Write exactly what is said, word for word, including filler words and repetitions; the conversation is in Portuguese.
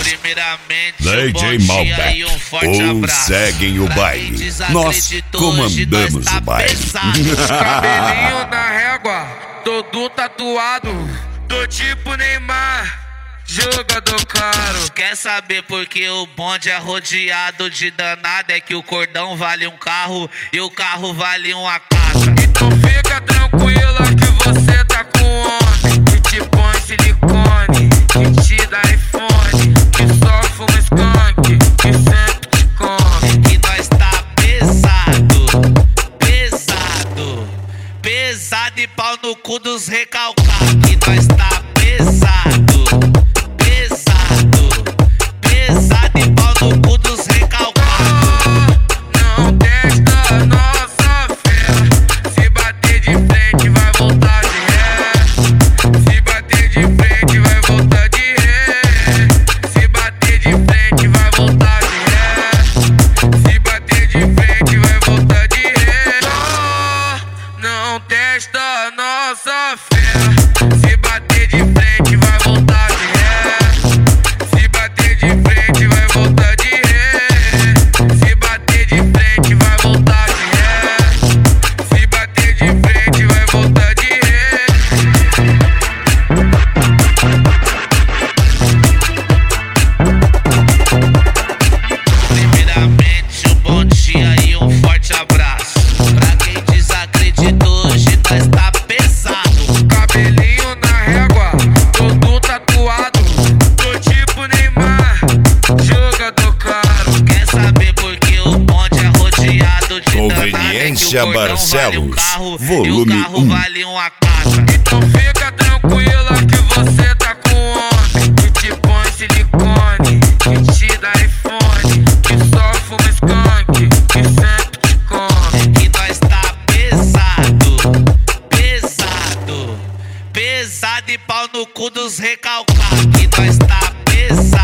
Primeiramente, D J um Malbec, um forte ou abraço. seguem o baile. Nós comandamos o baile. Cabelinho na régua, todo tatuado, do tipo Neymar, jogador caro. Quer saber por que o bonde é rodeado de danada? É que o cordão vale um carro e o carro vale uma casa. Então fica tranquila que você tá com homem que te põe silicone, que te dá iPhone, que só fuma skunk, que sempre te come. Que nós tá pesado, pesado, pesado e pau no cu dos recalcados. Que nós tá pesado, pesado, pesado e pau no cu dos recalcados. Não testa a nossa fé, se bater de frente vai voltar de ré. Se bater de frente vai voltar de ré. Se bater de frente vai voltar de ré. Se bater de frente vai voltar de ré. Não, não testa a nossa fé, se bater de frente vai voltar de ré. Se bater de frente vai voltar de ré. Se bater de frente vai voltar de ré. Se bater de frente vai voltar de ré. Primeiramente, um bom dia e um forte abraço. Pra quem desacreditou, hoje nós tá pesado. Cabelinho na régua, todo tatuado, do tipo Neymar, jogador caro. Quer saber por que o bonde é rodeado de Conveniência danada? É que o cordão vale um Barcelos, carro volume e o carro um. vale uma casa. Então fica tranquila que você tá com homem que te põe silicone, que te dá iPhone, que só fuma skunk, que sempre te come. Que nós tá pesado, pesado, pesado e pau no cu dos recalcados. Que nós tá pesado.